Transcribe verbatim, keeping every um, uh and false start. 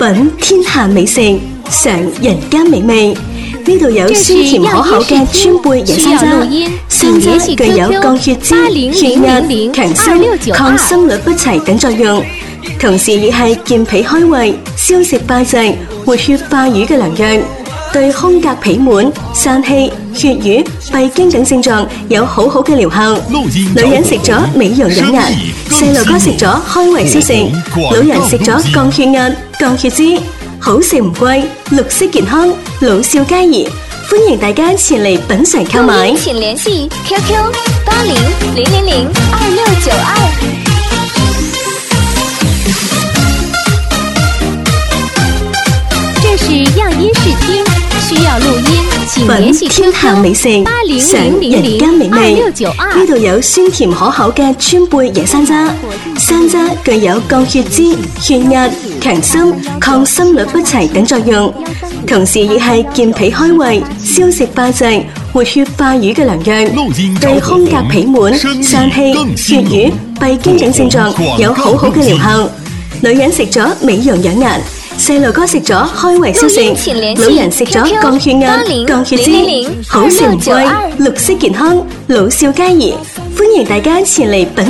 品天下美食，嘗人間美味。呢度有鮮甜可口嘅川貝野山楂，山楂具有降血脂、血壓、強心、抗心律不齊等作用，同時亦係健脾開胃、消食敗滯、活血化瘀嘅良藥，對胸膈痞滿、疝氣、血瘀、閉經等症狀有好好嘅療效。女人食咗美容養顏，細路哥食咗開胃消食，老人食咗降血壓、降血脂。好食唔貴，綠色健康，老少皆宜，歡迎大家前嚟品嘗購買。 請聯繫 Q Q 八零零零零二六九二。這是樣音試聽，需要錄音，請聯繫 Q Q 八零零零零二六九二。 呢度有鮮甜可口嘅川貝野山楂，山楂具有降血脂、血壓、強心、抗心律不齊等作用，同時亦係健脾開胃、消食敗滯、活血化瘀嘅良藥，對胸膈痞滿、疝氣、血瘀、閉經等症狀有好好嘅療效。女人食咗美容養顏，細路哥食咗開胃消食，老人食咗降血壓、降血脂，好食唔貴，綠色健康，老少皆宜，歡迎大家前嚟品。